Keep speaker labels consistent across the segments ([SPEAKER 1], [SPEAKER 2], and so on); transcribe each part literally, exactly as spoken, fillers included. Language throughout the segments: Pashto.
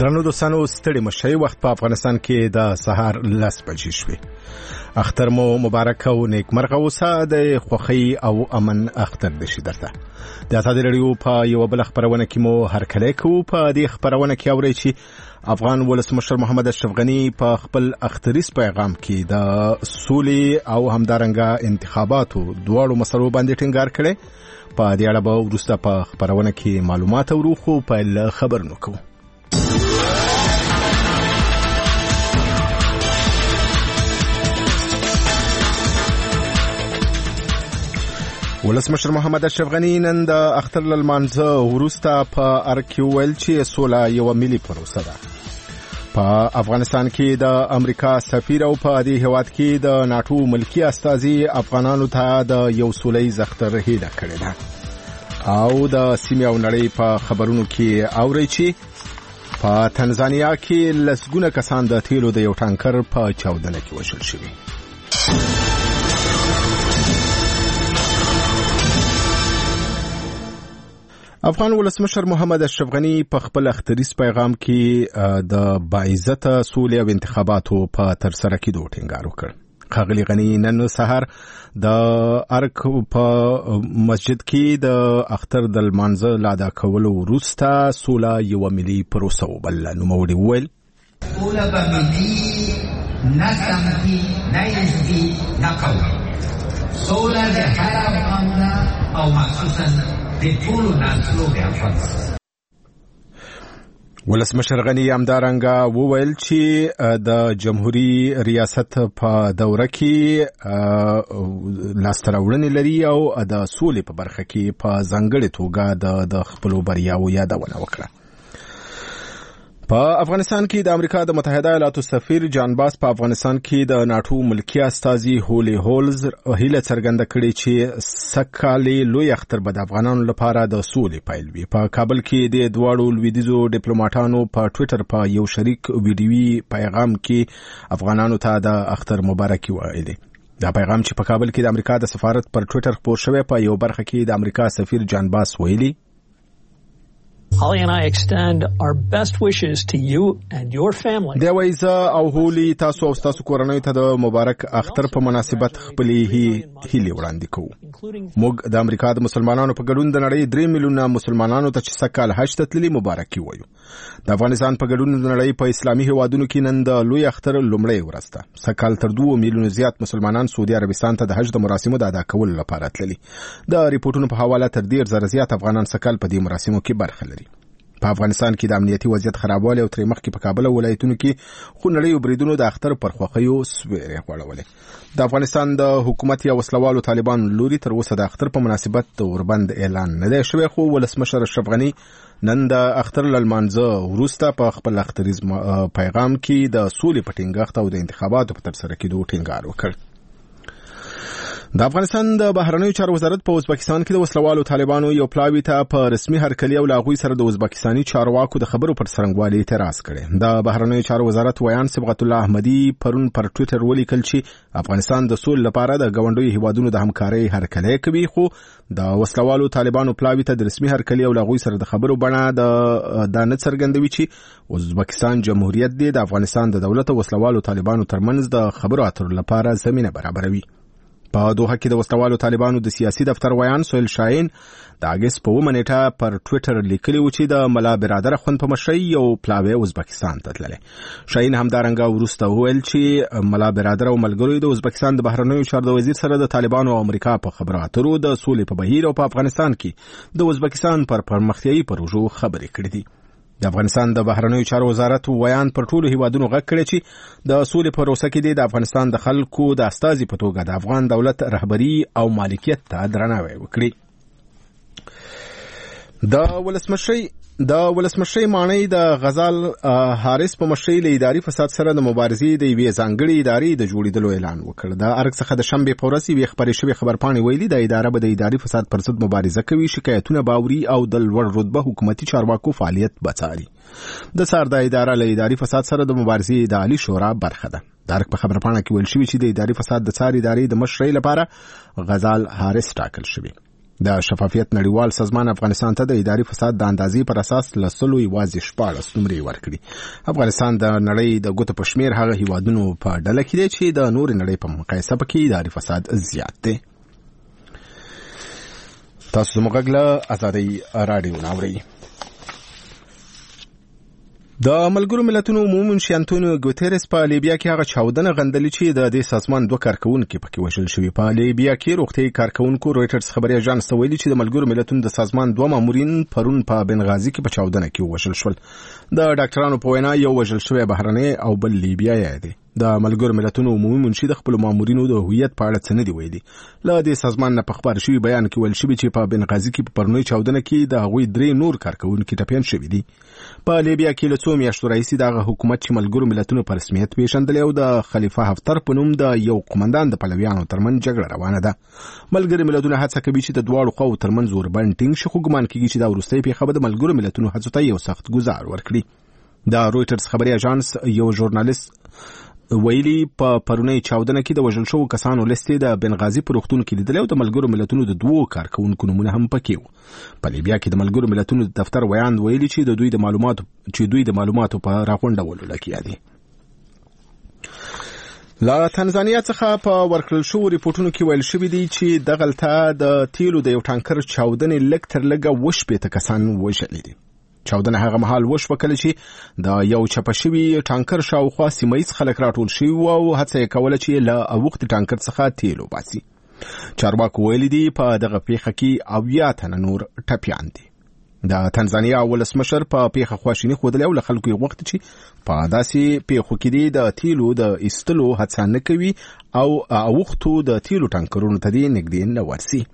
[SPEAKER 1] درنو دوستانو ستړي مشي وخت په افغانستان کې د سهار لس بجې شوې. اختر مو مبارک او نیکمرغه اوسه. د خوښۍ او امن اختر د شي درته د ازادي رادیو په یو بل خبرونه کې مو هرکلی کوو. په دې خبرونه کې اورئ چې افغان ولسمشر محمد اشرف غنی په خپل اختریز پیغام کې د سولې او همدارنګه انتخاباتو دواړو مسلو باندې ټینګار کړی. په دې اړه به وروسته په خبرونه کې معلومات اورو، خو په خبرونه کوو. ولسمشر محمد اشرف غنی نن د اختر لمانځه وروسته په ارکیو ویل چې سوله یو ملي پروسه ده. په افغانستان کې د امریکا سفیر او په دې هیواد کې د ناتو ملکی استازي افغانانو ته د یو سولهییز اختر هیله کړې ده. او د سیمې او نړۍ په خبرونو کې اورئ چې په تنزانیا کې لسګونه کسان د تیلو د یو ټانکر په چاودنه کې وژل شوي. افغان ولسمشر محمد اشرف غنی په خپل اختریز پیغام کې د باعزته سولې او انتخاباتو په ترسره کېدو ټینګار وکړ. ښاغلي غنی نن سهار د ارک په مسجد کې د اختر د لمانځه لا ادا کولو وروسته سوله یو ملي پروسه وبلله. نوموړي وویل
[SPEAKER 2] سوله به ملي نه سمتي نه یزدي نه قوي. سوله د هر افغان ده او مخصوصا
[SPEAKER 1] ولسمشر غنی همدارنګه وویل چې د جمهوریت ریاست په دوره کې لاسته راوړنې لري او د سولې په برخه کې په ځانګړې توګه د خپلو بریاوو یادونه وکړه. په افغانستان کې د امریکا د متحده ایالاتو سفیر جان باس په افغانستان کې د ناتو ملکی استازي هولي هولز هیله څرګنده کړې چې سکه‌لې لوی اختر به د افغانانو لپاره د سولې پیل وي. په کابل کې د دواړو لویدیځو ډیپلوماټانو په ټویټر په یو شریک ویډیوي پیغام کې افغانانو ته د اختر مبارکي ویلي. دا پیغام چې په کابل کې د امریکا د سفارت پر ټویټر خپور شوی، په یو برخه کې د امریکا سفیر جان باس ویلي
[SPEAKER 3] Holly and I extend our best wishes to you and your family.
[SPEAKER 1] د وایزه او هولي تاسو او تاسو کورنۍ ته د مبارک اختر په مناسبت خپلې هیلې وړاندې کوو. موږ د امریکا د مسلمانانو په ګډون د نړۍ درې میلیونه مسلمانانو ته چې سکه‌ل حج ته تللي مبارکي وایو. د افغانستان په ګډون د نړۍ په اسلامي هیوادونو کې نن د لوی اختر لومړۍ ورځ ده. سکه‌ل تر دوه میلیونو زیات مسلمانان سعودي عربستان ته د حج د مراسمو د ادا کولو لپاره تللي. د ریپورتونو په حواله تر ډیر زره زیات افغانان سکه‌ل په دې مراسمو کې برخه لري. په افغانستان کې د امنیتي وضعیت خرابوالی او ترې مخکې په کابل ولایتونو کې خو نړۍ بریدونو د اختر پر خوښیو سویرې غوړولې. د افغانستان د حکومت یا وسلوالو طالبانو لوري تر اوسه د اختر په مناسبت د اوربند اعلان نه دی شوی، خو ولسمشر اشرف غنی نن د اختر لمانځه وروسته په خپل اختریز پیغام کې د سولې په ټینګښت او د انتخاباتو په ترسره کېدو ټینګار وکړ. د افغانستان د بهرنیو چارو وزارت په ازبکستان کې د وسلوالو طالبانو یو پلاوی ته په رسمي هرکلی او لاغوي سره د ازبکستاني چارواکو د خبرو پر څرنګوالي اعتراض کړي. د بهرنیو چارو وزارت ویان صبغت الله احمدي پرون پر ټویټر ولیکل چې افغانستان د سولې لپاره د ګاونډیو هیوادونو د همکارۍ هرکلی کوي، خو د وسلوالو طالبانو پلاوی ته د رسمي هرکلی او لاغوي سره د خبرو بڼه د دانه څرګندوي چې ازبکستان جمهوریت دی د افغانستان د دولت او وسلوالو طالبانو ترمنځ د خبرو اترو لپاره زمينه برابروي. په دوحه کې د وسلوالو طالبانو د سیاسي دفتر ویان سهیل شاهین د اگست په اوومه نیټه پر ټویټر لیکلي و چې د ملا برادر خوند په مشرۍ یو پلاوی ازبکستان ته تللی. شاهین همدارنګه وروسته وویل چې ملا برادر او ملګرو د ازبکستان د بهرنیو چارو د وزیر سره د طالبانو او امریکا په خبرو اترو د سولې په بهیر او په افغانستان کې د ازبکستان پر پرمختیایي پروژو خبرې کړې دي. د افغانستان د بهرنیو چارو وزارت ویان پر ټولو هیوادونو غږ کړی چې د سولې پروسه کې د افغانستان د خلکو د استازي په توګه د افغان دولت رهبری او مالکیت ته درناوی وکړي. د ولسمشر د ولسمشر مانی د غزال حارث په مشرۍ له اداري فساد سره د مبارزې د یوې ځانګړې ادارې د جوړېدلو اعلان وکړ. د ارګ څخه د شنبې په ورځ یوې خبرې شوې خبرپاڼې ویلي د اداره به د اداري فساد پر ضد مبارزه کوي، شکایتونه باوري او د لوړ رتبه حکومتي چارواکو فعالیت بڅاري. د سر د اداره له اداري فساد سره د مبارزې د عالی شورا برخه ده. د ارګ په خبرپاڼه کې ویل شوی چې د اداري فساد د څار ادارې د مشرۍ لپاره غزال حارث ټاکل شوی. د شفافیت نړیوال سازمان افغانستان ته د اداري فساد د اندازې پر اساس لسلو یوازې شپاړس نمرې ورکړي. افغانستان د نړۍ د ګوتو په شمیر هغه هیوادونو په ډله کې دی چې د نور نړۍ په مقایسه کې اداري فساد زیات دی. تاسو زموږ غږ له ازادۍ راډیو ناورئ. د ملګرو ملتونو عمومي منشي انټونیو ګوتيرس په لیبیا کې هغه چاودنه غندلې چې د دې سازمان دوه کارکونکو پکې وژل شوي. په لیبیا کې روغتي کارکونکو رويټرز خبري اژانس ته ویلي چې د ملګرو ملتونو د سازمان دوه مامورین پرون په بنغازي کې په چاودنه کې وژل شول. د ډاکټرانو په وینا یو وژل شوی بهرنی او بل لیبیایی دی. د ملګرو ملتونو عمومي منشي د خپل مامورینو د هویت په اړه څه نه دی ویلي. له دې سازمان نه په خبر شوی بیان کې ویل شوی چې په بنغازي کې په پرونی چاودنه کې د هغوی درې نور کارکونکو ټپیان شوي دي. په لیبیا کې له څو میاشتو راهیسې دغه حکومت چې ملګرو ملتونو په رسمیت پیژندلی او د خلیفه حفتر په نوم د یو قومندان د پلویانو ترمنځ جګړه روانه ده. ملګرو ملتونو هڅه کوي چې د دواړو خواو ترمنځ اوربند ټینګ شي، خو ګمان کېږي چې دا وروستۍ پیښه به د ملګرو ملتونو هڅو ته یو سخت ګزار ورکړي. د رويټرز خبري اژانس یو ژورنالیست ویلي په پرونی چاودنه کې د وژل شوو کسانو لیست د بنغازي په روغتون کې لیدل او د ملګرو ملتونو د دوو کارکونکو نومونه هم پکې وو. په لیبیا کې د ملګرو ملتونو د دفتر ویاند ویلي چې د دوی د معلوماتو چې دوی د معلوماتو په راغونډولو لګیا دي. لا تنزانیا څخه په ورکړل شوو ریپورتونو کې ویل شوی دی چې دغلته د تیلو د یو ټانکر چاودنې لږ تر لږه اووه شپېته کسان وژلي دي. چاودنه هغه مهال وشوه کله چې د یو چپه شوي ټانکر شاوخوا سیمه ییز خلک راټول شوي وو او هڅه یې کوله چې له اوښتي ټانکر څخه تیل وباسي. چارواکو ویلي دي په دغه پیښه کې اویا تنه نور ټپیان دي. د تنزانیا ولسمشر په پیښه خواشیني ښودلې او له خلکو یې غوښتي چې په داسې پیښو کې دي د تیلو د ایستلو هڅه نه کوي او اوښتو د تیلو ټانکرونو ته دې نږدې نه ورسي.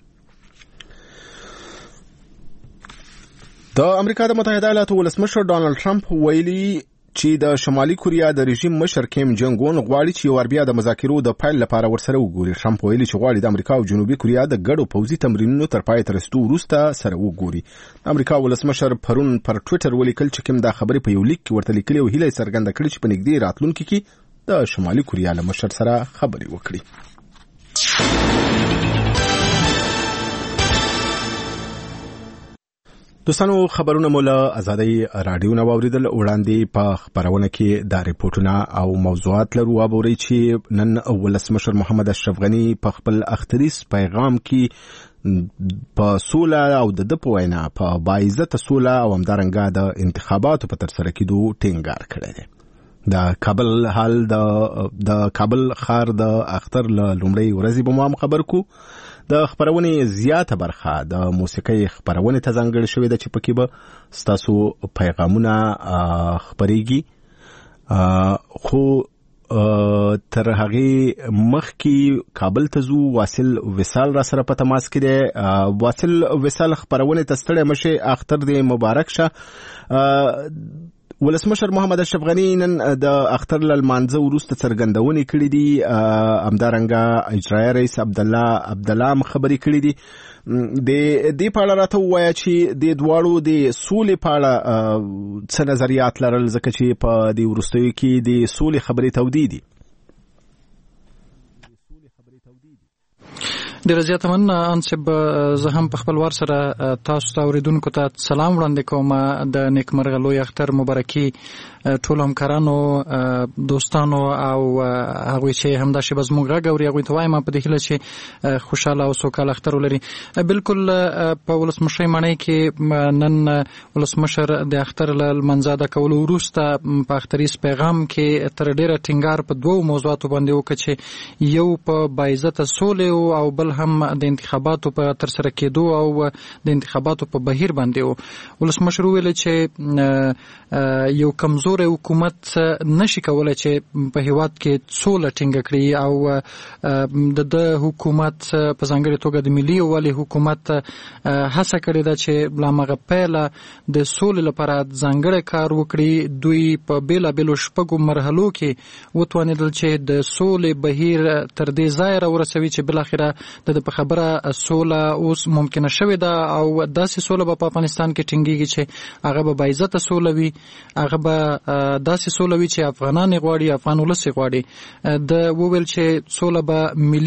[SPEAKER 1] د امریکا د متحده ایالاتو ولسمشر ډانلډ ټرمپ ویلي چې د شمالي کوریا د رژیم مشر کیم جنګ اون غواړي چې یو بیا د مذاکرو د پیل لپاره ورسره وګوري. ټرمپ ویلي چې غواړي د امریکا او جنوبي کوریا د ګډو پوځي تمرینونو تر پای ته رسیدو وروسته سره وګوري. امریکا ولسمشر پرون پر ټویټر ولیکل چې کیم دا خبرې په یو لیک کې ورته لیکلي او هیله یې څرګنده کړې چې په نږدې راتلونکي کې د شمالي کوریا له مشر سره خبرې وکړي. دوستانو خبرونه مو له ازادۍ راډیو نه واوریدل. وړاندې په خبرونه کې دا ریپورتونه او موضوعات لرو. وابورئ چې نن ولسمشر محمد اشرف غنی په خپل اختریز پیغام کې په سوله او د د په وینا په باعزته سوله او همدارنګه د انتخاباتو په ترسره کېدو ټینګار کړی دی. د کابل حال د د کابل ښار د اختر له لومړۍ ورځې به مو خبر کو. د خبرونې زیاته برخه د موسیقۍ خبرونې ته ځانګړې شوې ده چې پکې به ستاسو پیغامونه خبرېږي، خو تر هغې مخکې کابل ته ځو. واصل وصال را سره په تماس کې دی. واصل وصال خبرونې ته ستړی مشې، اختر دې مبارک شه. ولسمشر محمد اشرف غنی نن د اختر له لمانځه وروسته څرګندونې کړې دي. همدارنګه اجرایي رئیس عبدالله عبدالله خبرې کړې دي. د دې په اړه راته ووایه چې د دواړو د سولې په اړه څه نظریات لرل، ځکه چې په دې وروستیو کې د سولې خبرې تودې دي.
[SPEAKER 4] ډېره زیاته مننه انصب. زه هم په خپل وار سره تاسو ته اورېدونکو ته سلام وړاندې کوم. د نیکمرغه لوی اختر مبارکي ټولو همکارانو، دوستانو او هغوی چې همداسې به زموږ غږ اوري هغوی ته وایم په دې هیله چې خوشحاله او سوکاله اختر ولري. بلکل په ولسمشرۍ ماڼۍ کې نن ولسمشر د اختر له لمانځه ادا کولو وروسته په اختریز پیغام کې تر ډېره ټینګار په دوو موضوعاتو باندې وکړ چې یو په باعزته سولې او بل هم د انتخاباتو په ترسره کېدو او د انتخاباتو په بهیر باندې و. ولسمشر وویل چې یو کمزور حکومت نشي کولای چې په هیواد کې سوله ټینګه کړي او د د حکومت په ځانګړې توګه د ملي یووالي حکومت هڅه کړې ده چې لا مغه پیله د سولې لپاره ځانګړی کار وکړي. دوی په بیلابیلو شپږو مرحلو کې وتوانېدل چې د سولې بهیر تر دې ځایه راورسوي چې بالاخره د په خبره سوله اوس ممکنه شوې ده او داسې سوله به په افغانستان کې ټینګېږي چې هغه به باعزته سوله وي، هغه به داسې سوله وي چې افغانان غواړي، افغان ولس غواړي. د وویل چې سوله به ملي وي،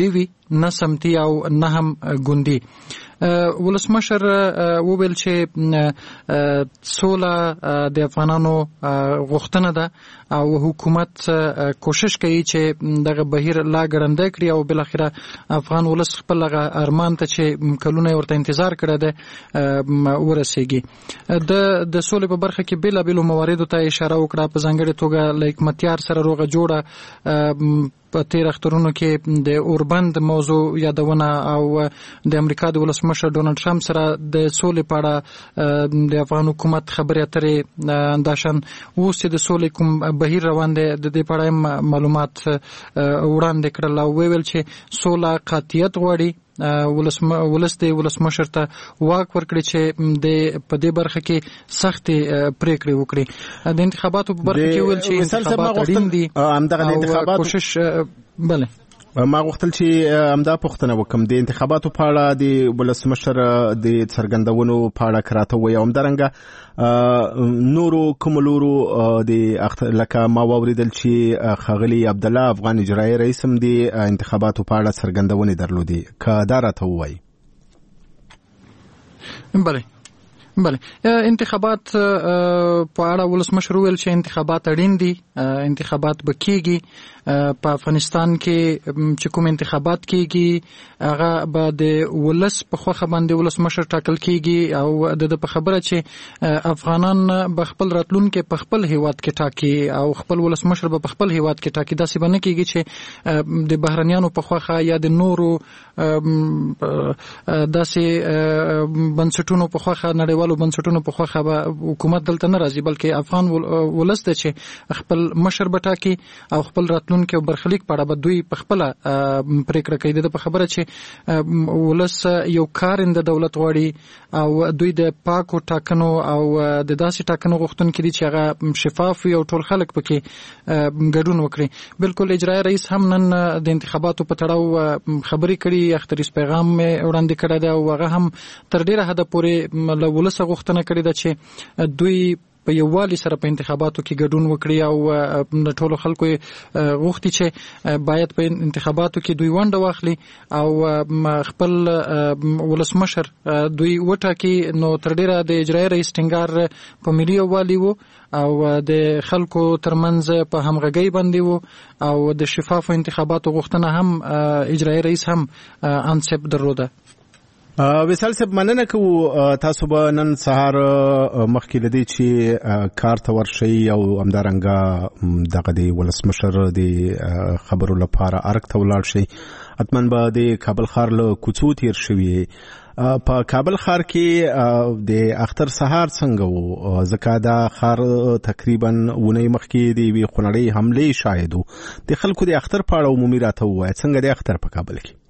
[SPEAKER 4] نه سمتي او نه هم ګوندي. ولسمشر وویل چې سوله د افغانانو غوښتنه ده او حکومت کوشش کوي چې دغه بهیر لا ګړندی کړي او بل اخره افغان ولس خپل ارمان ته چې کلونه ورته انتظار کړی دی ورسیږي. د د سولې په برخه کې بیلابیلو مواردو ته اشاره وکړه، په ځانګړې توګه له حکمتیار سره روغه جوړه په تیر اخترونو کې د اوربند موضوع یادونه او د امریکا د ولسمشر ډونالد ټرمپ سره د سولې په اړه د افغان حکومت خبرې اترې انداشن اوس چې د سولې کوم بهیر روان دی د دې په اړه معلومات وړاندې کړل او ویل چې سوله قاطعیت غواړي. ولس ولس د ولسمشر ته واک ورکړي چې د په دې برخه کې سخت پریکړې وکړي. د انتخاباتو په برخه کې ویل چې انتخابات اړین دي
[SPEAKER 1] همدغه انتخابات
[SPEAKER 4] کوشش بله
[SPEAKER 1] ما غوښتل چې همدا پوښتنه وکم د انتخاباتو په اړه د ولسمشر د څرګندونو په اړه کراته وي او همدارنګه نورو کوملورو د لکه ما واوریدل چې خغلی عبد الله افغان اجرایي رئیس هم د انتخاباتو په اړه څرګندونې درلودي که دا راته ووایي.
[SPEAKER 4] بله بله انتخابات په اړه ولسمشر وویل چې انتخابات اړین دي، انتخابات به کیږي. په افغانستان کې چې کوم انتخابات کیږي هغه به د ولس په خوخه باندې ولسمشر ټاکل کیږي او د په خبره چې افغانان به خپل راتلونکي په خپل هیواد کې ټاکي او خپل ولسمشر به په خپل هیواد کې ټاکي. داسې به نه کیږي چې د بهرنیانو په خوخه یا د نورو داسې بنسټونو په خوخه نړیوالو بنسټونو په خوخه به حکومت دلته نه راځي، بلکې افغان ولس ته چې خپل مشر به ټاکي او خپل راتلونکي او برخلیک په اړه به دوی په خپله پریکړه کوي. د په خبره چې ولس یو کارنده دولت غواړي او دوی د پاکو ټاکنو او د داسې ټاکنو غوښتونکي دي چې هغه شفاف وي او ټول خلک پکې ګډون وکړي. بالکل اجرایي رئیس هم نن د انتخاباتو په تړاو خبرې کړي، اختریز پیغام وړاندې کړی دی او هغه هم تر ډیره حده پورې له ولسه غوښتنه کړې ده چې دوی په یووالي سره په انتخاباتو کې ګډون وکړي او د ټولو خلکو غوښتي چې باید په انتخاباتو کې دوی ونډه واخلي او خپل ولسمشر دوی وټاکي. نو تر ډیره د اجرایي رئیس ټینګار په ملي یووالي وو او د خلکو ترمنځ په همغږۍ باندې وو او د شفافو انتخاباتو غوښتنه هم اجرایي رئیس هم انصب درلوده.
[SPEAKER 1] وصال صاحب مننه کوو تاسو به نن سهار مخکې لدی چې کار ته ورشئ او همدارنګه دغه د ولسمشر د خبرو لپاره ارګ ته ولاړ شئ. حتما به د کابل ښار له کوڅو تیر شوي. په کابل ښار کې د اختر سهار څنګه وو؟ ځکه دا ښار تقریبا ونې مخکې د یوې خونړۍ حملې شاهد و. د خلکو د اختر په اړه عمومي راته ووایه څنګه د اختر په کابل کې؟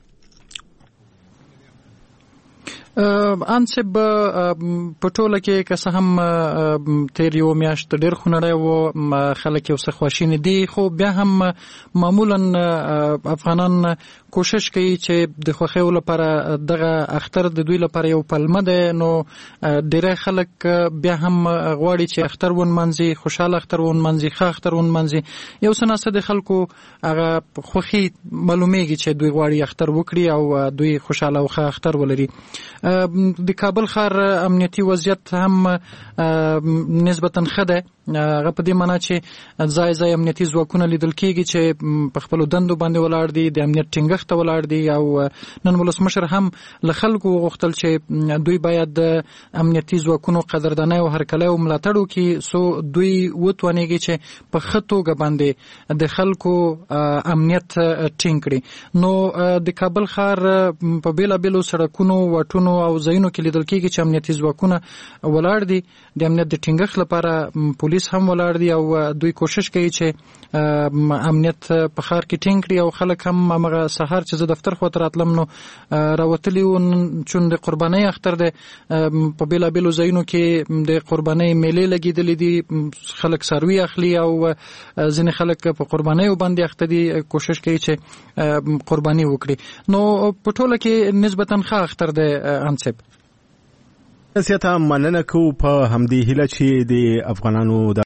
[SPEAKER 4] انصب په ټوله کې که څه هم تیر یو میاشت ډېر خونړی و، خلک یو څه خواشیني دي، خو بیا هم معمولا افغانان کوشش کوي چې د خوښیو لپاره دغه اختر د دوی لپاره یو پلمه ده. نو ډېری خلک بیا هم غواړي چې اختر ونمانځي، خوشحاله اختر ونمانځي، ښه اختر ونمانځي. یو څه ناڅه د خلکو هغه خوښي معلومیږي چې دوی غواړي اختر وکړي او دوی خوشحاله او ښه اختر ولري. د کابل ښار امنیتي وضعیت هم نسبتا ښه دی. هغه په دې معنا چې ځای ځای امنیتي ځواکونه لیدل کېږي چې په خپلو دندو باندې ولاړ دي، د امنیت ټینګښت ته ولاړ دي او نن ولسمشر هم له خلکو وغوښتل چې دوی باید د امنیتي ځواکونو قدردانۍ او هرکلی او ملاتړ وکړي څو دوی وتوانېږي چې په ښه توګه باندې د خلکو امنیت ټینګ کړي. نو د کابل ښار په بېلابېلو سړکونو، واټونو او ځایونو کې لیدل کېږي چې امنیتي ځواکونه ولاړ دي. د امنیت د ټینګښت لپاره پولیس هم ولاړ دي او دوی کوشش کوي چې امنیت په ښار کې ټینګ کړي او خلک هم هغه سهار چې زه دفتر خواته راتلم نو راوتلي وو چون د قربانۍ اختر دی. په بېلابېلو ځایونو کې د قربانۍ میلې لګېدلې دي، خلک څاروي اخلي او ځینې خلک په قربانیو باندې اخته دي، کوشش کوي چې قرباني وکړي. نو په ټوله کې نسبتا ښه اختر دی. انصب
[SPEAKER 1] سیاته مننه کوو په همدې هیله چې د افغانانو